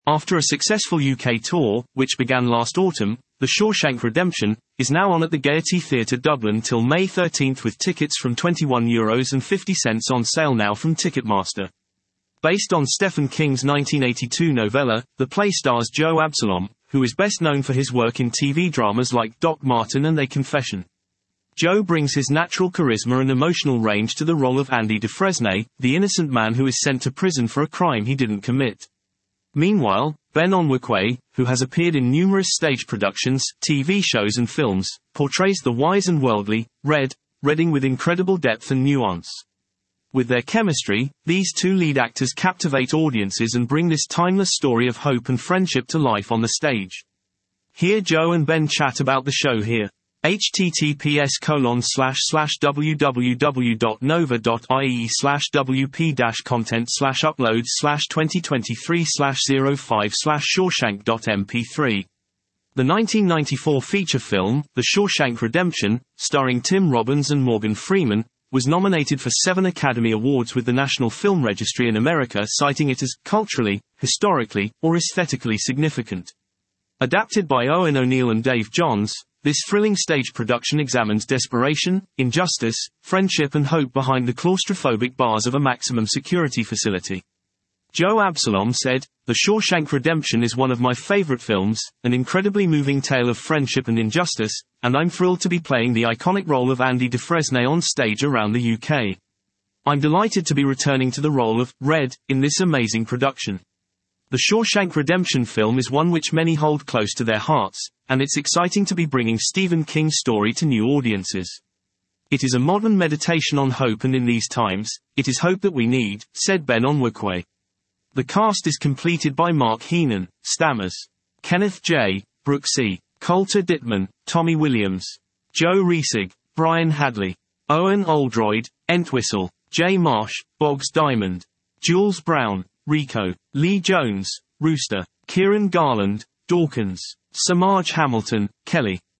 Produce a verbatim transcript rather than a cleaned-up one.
After a successful U K tour, which began last autumn, The Shawshank Redemption is now on at the Gaiety Theatre Dublin till May thirteenth with tickets from twenty-one euros and fifty cents on sale now from Ticketmaster. Based on Stephen King's nineteen eighty-two novella, the play stars Joe Absalom, who is best known for his work in T V dramas like Doc Martin and A Confession. Joe brings his natural charisma and emotional range to the role of Andy Dufresne, the innocent man who is sent to prison for a crime he didn't commit. Meanwhile, Ben Onwukwe, who has appeared in numerous stage productions, T V shows and films, portrays the wise and worldly, Red, Redding with incredible depth and nuance. With their chemistry, these two lead actors captivate audiences and bring this timeless story of hope and friendship to life on the stage. Hear Joe and Ben chat about the show here. https colon slash slash www.nova.ie slash wp dash content slash uploads slash twenty twenty-three slash zero five slash shawshank.mp3. The nineteen ninety-four feature film, The Shawshank Redemption, starring Tim Robbins and Morgan Freeman, was nominated for seven Academy Awards with the National Film Registry in America citing it as culturally, historically, or aesthetically significant. Adapted by Owen O'Neill and Dave Johns, this thrilling stage production examines desperation, injustice, friendship and hope behind the claustrophobic bars of a maximum security facility. Joe Absalom said, "The Shawshank Redemption is one of my favorite films, an incredibly moving tale of friendship and injustice, and I'm thrilled to be playing the iconic role of Andy Dufresne on stage around the U K. I'm delighted to be returning to the role of Red in this amazing production." The Shawshank Redemption film is one which many hold close to their hearts, and it's exciting to be bringing Stephen King's story to new audiences. "It is a modern meditation on hope, and in these times, it is hope that we need," said Ben Onwukwe. The cast is completed by Mark Heenan, Stammers, Kenneth J. Brooks E., Coulter Dittman, Tommy Williams, Joe Reesig, Brian Hadley, Owen Oldroyd, Entwistle, Jay Marsh, Boggs Diamond, Jules Brown, Rico, Lee Jones, Rooster, Kieran Garland, Dawkins, Samaj Hamilton, Kelly,